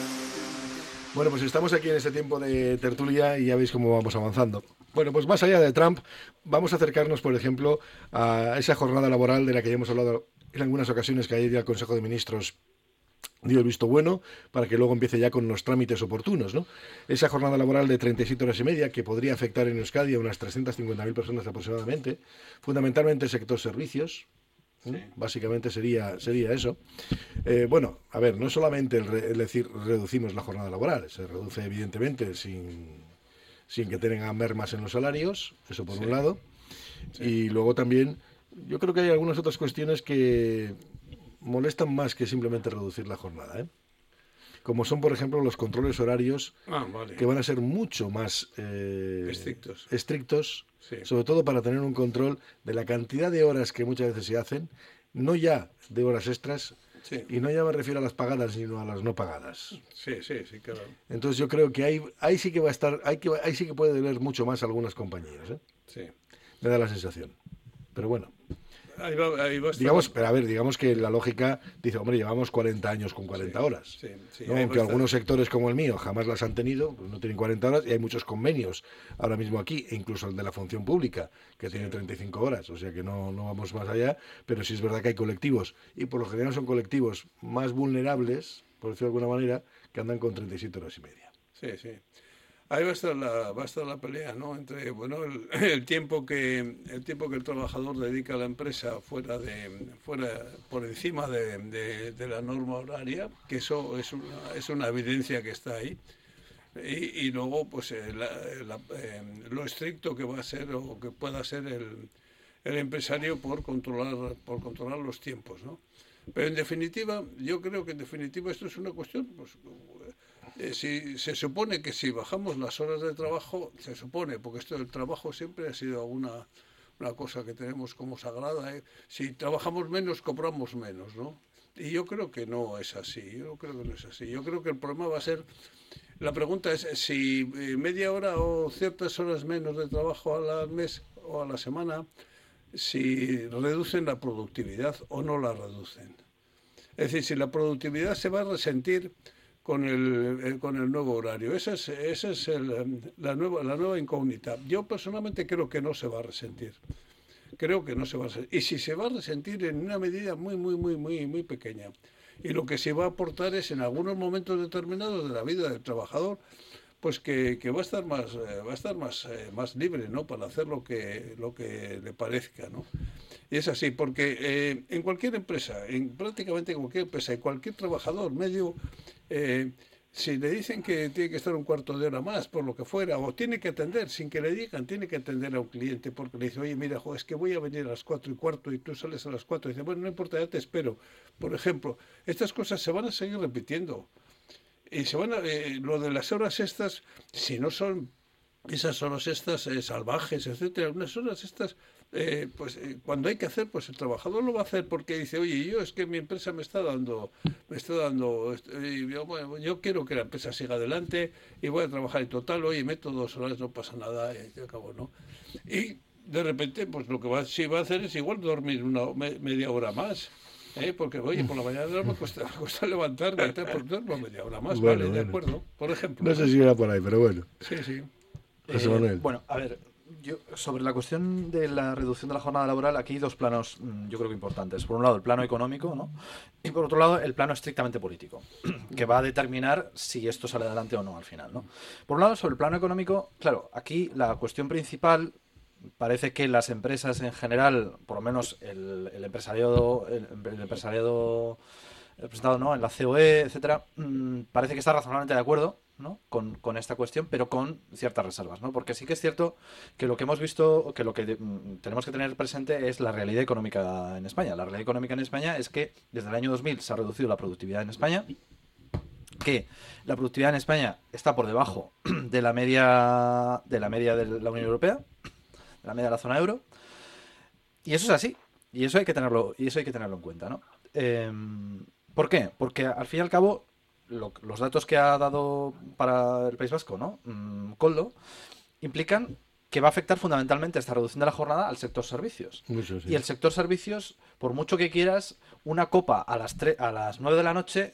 [SPEAKER 2] Bueno, pues estamos aquí en este tiempo de tertulia y ya veis cómo vamos avanzando. Bueno, pues más allá de Trump, vamos a acercarnos, por ejemplo, a esa jornada laboral de la que ya hemos hablado en algunas ocasiones, que ayer el Consejo de Ministros dio el visto bueno para que luego empiece ya con los trámites oportunos, ¿no? Esa jornada laboral de 37 horas y media que podría afectar en Euskadi a unas 350.000 personas aproximadamente, fundamentalmente sector servicios. Sí. Básicamente sería eso. Bueno, a ver, no es solamente el decir reducimos la jornada laboral, se reduce evidentemente sin que tengan mermas en los salarios, eso por un lado, y luego también yo creo que hay algunas otras cuestiones que molestan más que simplemente reducir la jornada, como son, por ejemplo, los controles horarios, que van a ser mucho más estrictos. Sí. Sobre todo para tener un control de la cantidad de horas que muchas veces se hacen, no ya de horas extras, y no ya me refiero a las pagadas, sino a las no pagadas.
[SPEAKER 3] Sí, claro.
[SPEAKER 2] Entonces yo creo que ahí sí que va a estar, ahí sí que puede deber mucho más a algunas compañías,
[SPEAKER 3] Sí.
[SPEAKER 2] Me da la sensación. Pero bueno.
[SPEAKER 3] Ahí va
[SPEAKER 2] digamos que la lógica dice, hombre, llevamos 40 años con 40 horas.
[SPEAKER 3] Sí,
[SPEAKER 2] ¿no? Aunque algunos sectores como el mío jamás las han tenido, pues no tienen 40 horas, y hay muchos convenios ahora mismo aquí, e incluso el de la función pública, que tiene 35 horas, o sea que no vamos más allá, pero sí es verdad que hay colectivos, y por lo general son colectivos más vulnerables, por decirlo de alguna manera, que andan con 37 horas y media.
[SPEAKER 3] Sí. Ahí va a estar la pelea, ¿no? Entre el tiempo que el trabajador dedica a la empresa fuera por encima de la norma horaria, que eso es una evidencia que está ahí, y luego pues lo estricto que va a ser o que pueda ser el empresario por controlar los tiempos, ¿no? Pero en definitiva, yo creo que esto es una cuestión, pues si se supone que si bajamos las horas de trabajo, se supone, porque esto del trabajo siempre ha sido una cosa que tenemos como sagrada, ¿eh? Si trabajamos menos, cobramos menos, ¿no? Y yo creo que no es así, yo creo que el problema va a ser, la pregunta es si media hora o ciertas horas menos de trabajo al mes o a la semana, si reducen la productividad o no la reducen. Es decir, si la productividad se va a resentir con el nuevo horario. Esa es la nueva incógnita. Yo personalmente creo que no se va a resentir. Y si se va a resentir en una medida muy pequeña. Y lo que se va a aportar es en algunos momentos determinados de la vida del trabajador, pues que va a estar más libre, ¿no? Para hacer lo que le parezca, ¿no? Y es así, porque en cualquier empresa, prácticamente en cualquier empresa, en cualquier trabajador medio, si le dicen que tiene que estar un cuarto de hora más, por lo que fuera, o tiene que atender, sin que le digan, tiene que atender a un cliente, porque le dice, oye, mira, es que voy a venir a las 4:15 y tú sales a las 4, y dice, bueno, no importa, ya te espero. Por ejemplo, estas cosas se van a seguir repitiendo. Y lo de las horas estas, si no son esas horas estas salvajes, etcétera, unas horas estas, cuando hay que hacer, pues el trabajador lo va a hacer porque dice, oye, es que mi empresa me está dando, yo quiero que la empresa siga adelante y voy a trabajar en total, oye, meto 2 horas, no pasa nada, y acabo, ¿no? Y de repente, pues lo que sí va a hacer es igual dormir media hora más. Porque, oye, por la mañana me cuesta levantarme, por duermo media hora más, bueno, vale, de acuerdo, por ejemplo.
[SPEAKER 2] No sé si era por ahí, pero bueno.
[SPEAKER 3] Sí.
[SPEAKER 2] José Manuel.
[SPEAKER 4] Bueno, a ver, yo sobre la cuestión de la reducción de la jornada laboral, aquí hay 2 planos, yo creo que importantes. Por un lado, el plano económico, ¿no? Y por otro lado, el plano estrictamente político, que va a determinar si esto sale adelante o no al final, ¿no? Por un lado, sobre el plano económico, claro, aquí la cuestión principal parece que las empresas en general, por lo menos el empresariado representado, ¿no?, en la COE, etcétera, parece que está razonablemente de acuerdo, ¿no?, con esta cuestión, pero con ciertas reservas, ¿no? Porque sí que es cierto que lo que hemos visto, que lo que tenemos que tener presente es la realidad económica en España. La realidad económica en España es que desde el año 2000 se ha reducido la productividad en España, que la productividad en España está por debajo de la media de la Unión Europea, de la media de la zona euro, y eso es así, y eso hay que tenerlo en cuenta, ¿no? ¿Por qué? Porque al fin y al cabo los datos que ha dado para el País Vasco, ¿no?, Koldo, implican que va a afectar fundamentalmente esta reducción de la jornada al sector servicios.
[SPEAKER 2] Mucho, sí.
[SPEAKER 4] Y el sector servicios, por mucho que quieras, una copa a las 9 de la noche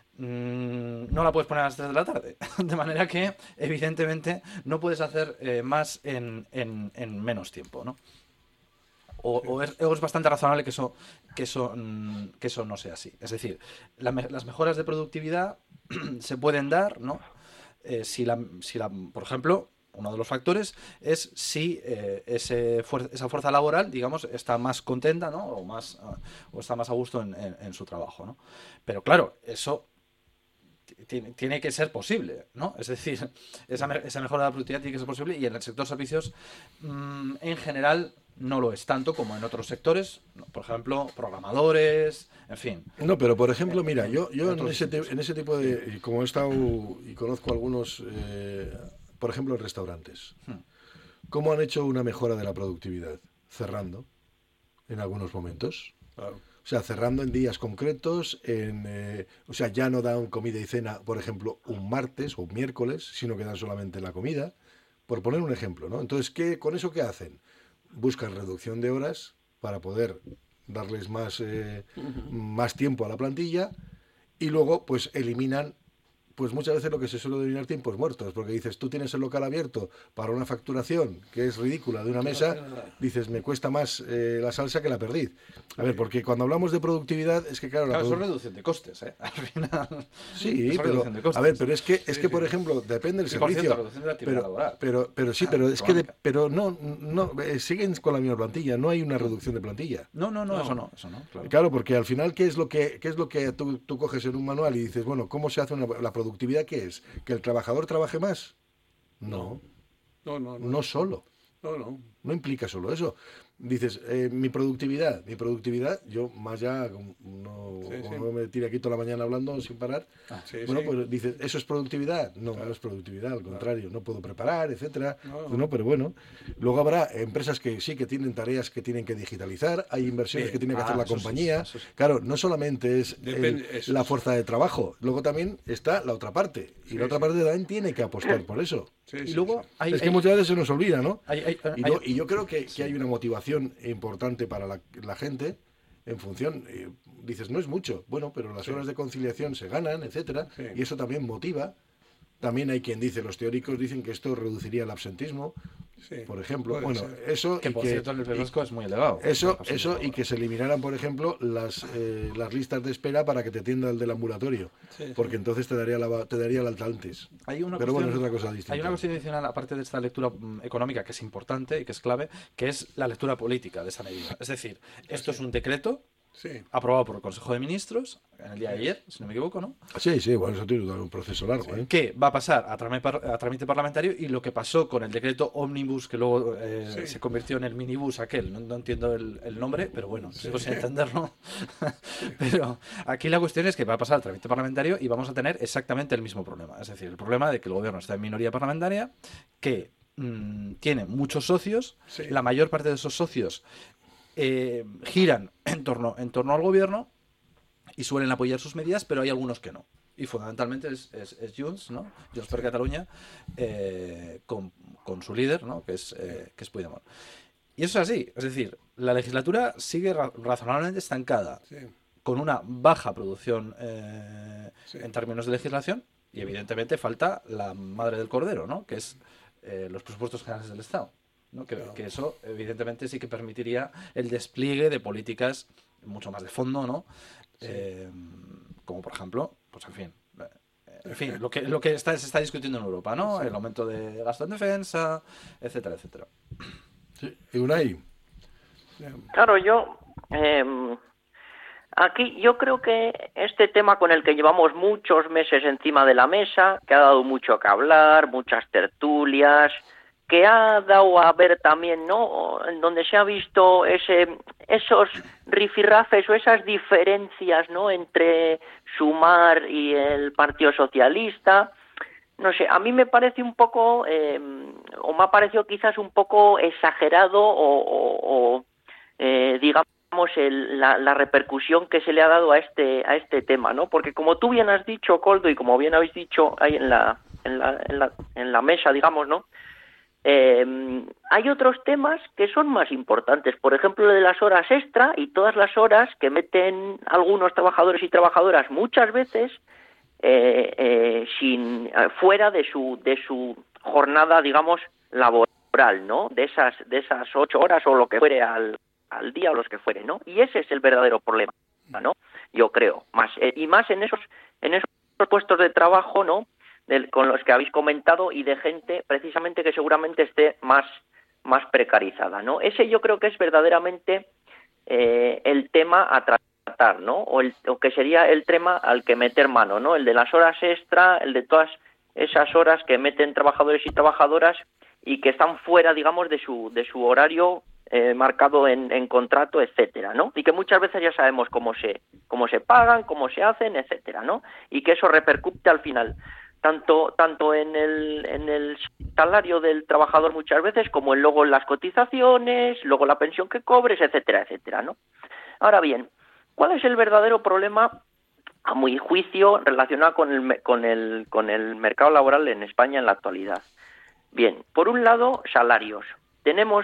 [SPEAKER 4] no la puedes poner a las 3 de la tarde. De manera que, evidentemente, no puedes hacer más en menos tiempo, ¿no? O es bastante razonable que eso no sea así. Es decir, las mejoras de productividad se pueden dar, ¿no? Por ejemplo, uno de los factores es si esa fuerza laboral, digamos, está más contenta, ¿no?, o está más a gusto en su trabajo, ¿no? Pero claro, eso tiene que ser posible, ¿no? Es decir, esa mejora de la productividad tiene que ser posible, y en el sector servicios en general no lo es tanto como en otros sectores, por ejemplo, programadores, en fin.
[SPEAKER 2] No, pero por ejemplo, mira, yo en ese tipo de, como he estado y conozco algunos, por ejemplo, en restaurantes, ¿cómo han hecho una mejora de la productividad? Cerrando en algunos momentos.
[SPEAKER 3] Claro.
[SPEAKER 2] O sea, cerrando en días concretos, o sea, ya no dan comida y cena, por ejemplo, un martes o un miércoles, sino que dan solamente la comida, por poner un ejemplo, ¿no? Entonces, ¿con eso qué hacen? Buscan reducción de horas para poder darles más tiempo a la plantilla, y luego, pues, eliminan, pues muchas veces lo que se suele denominar tiempos muertos, porque dices, tú tienes el local abierto para una facturación que es ridícula de una mesa, dices, me cuesta más la salsa que la perdiz. A ver, porque cuando hablamos de productividad, es que claro...
[SPEAKER 4] Claro, eso es reducción de costes, ¿eh? Al final...
[SPEAKER 2] Sí, pero... A ver, pero es que por ejemplo, depende del servicio. Pero sí, pero es que... Pero no, siguen con la misma plantilla, no hay una reducción de plantilla.
[SPEAKER 4] No, eso no,
[SPEAKER 2] claro, porque al final, ¿qué es lo que tú coges en un manual y dices, bueno, ¿cómo se hace la productividad? ¿Qué es? ¿Que el trabajador trabaje más? No. No solo. No implica solo eso. dices, mi productividad, yo más ya, no me tire aquí toda la mañana hablando sin parar, pues dices, ¿eso es productividad? No, no es productividad, al contrario, no puedo preparar, etcétera. No, pero bueno, luego habrá empresas que sí que tienen tareas que tienen que digitalizar, hay inversiones que tiene que hacer la compañía. Claro, no solamente es la fuerza de trabajo, luego también está la otra parte, y la otra parte también tiene que apostar por eso.
[SPEAKER 4] Y luego
[SPEAKER 2] es que muchas veces se nos olvida, ¿no? Y yo creo que hay una motivación importante para la gente en función, dices, no es mucho, bueno, pero las horas de conciliación se ganan, etcétera, y eso también motiva. También hay quien dice, los teóricos dicen que esto reduciría el absentismo, por ejemplo. Bueno, eso
[SPEAKER 4] que por cierto en el País Vasco es muy elevado.
[SPEAKER 2] Eso y que se eliminaran, por ejemplo, las listas de espera para que te atienda el del ambulatorio, porque entonces te daría el alta antes. Pero bueno, es otra cosa distinta.
[SPEAKER 4] Hay una cuestión adicional, aparte de esta lectura económica, que es importante y que es clave, que es la lectura política de esa medida. Es decir, esto es un decreto aprobado por el Consejo de Ministros en el día de ayer, si no me equivoco, ¿no?
[SPEAKER 2] Sí, bueno, eso tiene un proceso largo,
[SPEAKER 4] que va a pasar a trámite parlamentario, y lo que pasó con el decreto Omnibus, que luego se convirtió en el minibus aquel, no entiendo el nombre, pero bueno, sigo sin entenderlo. Pero aquí la cuestión es que va a pasar al trámite parlamentario y vamos a tener exactamente el mismo problema. Es decir, el problema de que el gobierno está en minoría parlamentaria, que tiene muchos socios, la mayor parte de esos socios giran en torno al gobierno y suelen apoyar sus medidas, pero hay algunos que no. Y fundamentalmente es Junts, ¿no? Junts per Catalunya, con su líder, ¿no? que es Puigdemont. Y eso es así. Es decir, la legislatura sigue razonablemente estancada, con una baja producción en términos de legislación, y evidentemente falta la madre del cordero, ¿no? Que es los presupuestos generales del Estado. ¿no? Que eso evidentemente sí que permitiría el despliegue de políticas mucho más de fondo, ¿no? Como por ejemplo, pues en fin, lo que se está discutiendo en Europa, ¿no? El aumento de gasto en defensa, etcétera, etcétera.
[SPEAKER 2] ¿Y Unai?
[SPEAKER 5] Claro, yo aquí yo creo que este tema con el que llevamos muchos meses encima de la mesa, que ha dado mucho que hablar, muchas tertulias, que ha dado a ver también, ¿no?, en donde se ha visto esos rifirrafes o esas diferencias, ¿no?, entre Sumar y el Partido Socialista. No sé, a mí me parece un poco, o me ha parecido quizás un poco exagerado o digamos, la repercusión que se le ha dado a este tema, ¿no? Porque como tú bien has dicho, Koldo, y como bien habéis dicho ahí en la mesa, digamos, ¿no?, hay otros temas que son más importantes, por ejemplo, el de las horas extra y todas las horas que meten algunos trabajadores y trabajadoras muchas veces fuera de su jornada, digamos, laboral, ¿no? De esas 8 horas o lo que fuere al día o los que fuere, ¿no? Y ese es el verdadero problema, ¿no? Yo creo, más en esos puestos de trabajo, ¿no?, con los que habéis comentado, y de gente precisamente que seguramente esté más precarizada, ¿no? Ese yo creo que es verdaderamente el tema a tratar, ¿no? O que sería el tema al que meter mano, ¿no? El de las horas extra, el de todas esas horas que meten trabajadores y trabajadoras y que están fuera, digamos, de su horario marcado en contrato, etcétera, ¿no? Y que muchas veces ya sabemos cómo se pagan, cómo se hacen, etcétera, ¿no? Y que eso repercute al final tanto en el salario del trabajador muchas veces, como luego en las cotizaciones, luego la pensión que cobres, etcétera, etcétera, ¿no? Ahora bien, ¿cuál es el verdadero problema, a mi juicio, relacionado con el mercado laboral en España en la actualidad? Bien, por un lado, salarios. Tenemos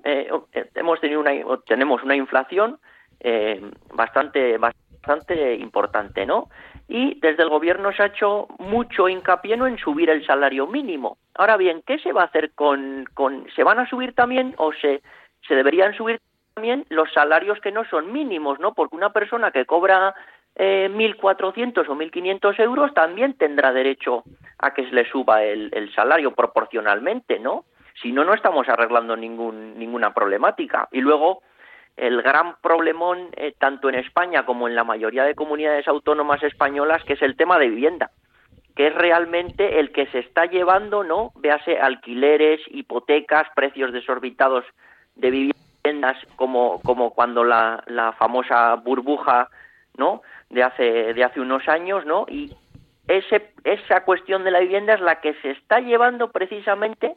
[SPEAKER 5] una inflación bastante importante, ¿no? Y desde el gobierno se ha hecho mucho hincapié, ¿no?, en subir el salario mínimo. Ahora bien, ¿qué se va a hacer se van a subir también o se deberían subir también los salarios que no son mínimos, ¿no? Porque una persona que cobra 1.400 o 1.500 euros también tendrá derecho a que se le suba el salario proporcionalmente, ¿no? Si no, no estamos arreglando ninguna problemática. Y luego, el gran problemón, tanto en España como en la mayoría de comunidades autónomas españolas, que es el tema de vivienda, que es realmente el que se está llevando, ¿no?, véase alquileres, hipotecas, precios desorbitados de vivienda, viviendas como cuando la famosa burbuja, ¿no?, de hace unos años, ¿no? Y esa cuestión de la vivienda es la que se está llevando precisamente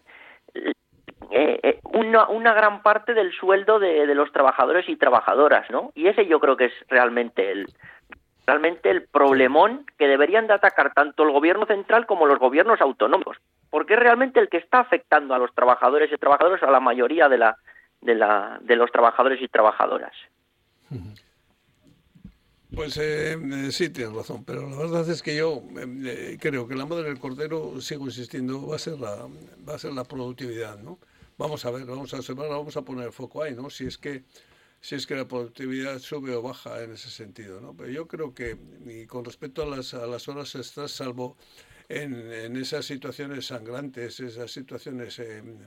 [SPEAKER 5] una gran parte del sueldo de los trabajadores y trabajadoras, ¿no? Y ese yo creo que es realmente el problemón que deberían de atacar tanto el gobierno central como los gobiernos autonómicos, porque es realmente el que está afectando a los trabajadores y trabajadoras, a la mayoría de los trabajadores y trabajadoras.
[SPEAKER 3] Pues sí, tienes razón, pero la verdad es que yo creo que la madre del cordero, sigo insistiendo, va a ser la productividad, ¿no? Vamos a ver, vamos a observar, vamos a poner el foco ahí, ¿no? Si es que la productividad sube o baja en ese sentido, ¿no? Pero yo creo que, y con respecto a las horas extras, salvo en esas situaciones sangrantes, esas situaciones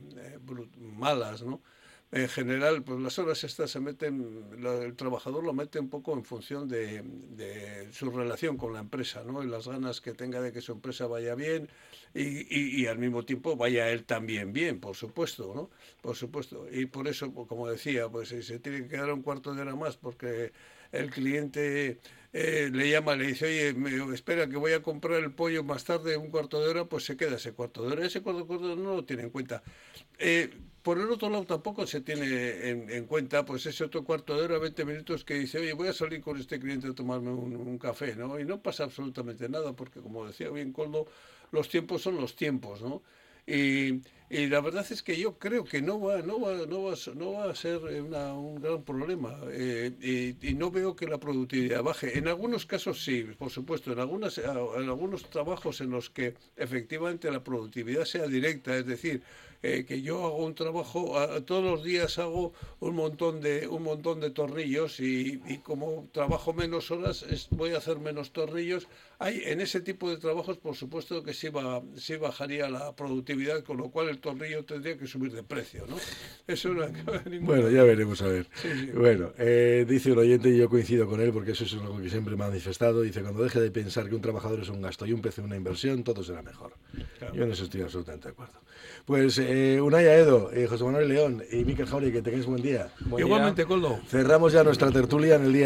[SPEAKER 3] malas, ¿no?, en general, pues las horas estas el trabajador lo mete un poco en función de su relación con la empresa, ¿no? Y las ganas que tenga de que su empresa vaya bien y al mismo tiempo vaya él también bien, por supuesto, ¿no? Por supuesto. Y por eso, como decía, pues si se tiene que quedar un cuarto de hora más porque el cliente le llama, le dice, oye, espera que voy a comprar el pollo más tarde, un cuarto de hora, pues se queda ese cuarto de hora. Ese cuarto de hora no lo tiene en cuenta. Por el otro lado tampoco se tiene en cuenta pues ese otro cuarto de hora, 20 minutos que dice, oye, voy a salir con este cliente a tomarme un café, ¿no? Y no pasa absolutamente nada, porque como decía bien Koldo, los tiempos son los tiempos, ¿no? Y la verdad es que yo creo que no va a ser un gran problema, y no veo que la productividad baje. En algunos casos sí, por supuesto, en algunos trabajos en los que efectivamente la productividad sea directa, es decir, que yo hago un trabajo, todos los días hago un montón de tornillos y como trabajo menos horas voy a hacer menos tornillos. En ese tipo de trabajos, por supuesto que sí bajaría la productividad, con lo cual el tornillo tendría que subir de precio, ¿no? Eso no acaba de ninguna.
[SPEAKER 2] Bueno, ya veremos a ver.
[SPEAKER 3] Sí.
[SPEAKER 2] Bueno, dice un oyente, y yo coincido con él, porque eso es algo que siempre me ha manifestado, dice, cuando deje de pensar que un trabajador es un gasto y un PC una inversión, todo será mejor. Claro. Yo en eso estoy absolutamente de acuerdo. Pues Unai Aedo, José Manuel León y Mikel Jauregui, que tengáis buen día.
[SPEAKER 3] Igualmente, Koldo.
[SPEAKER 2] Cerramos ya nuestra tertulia en el día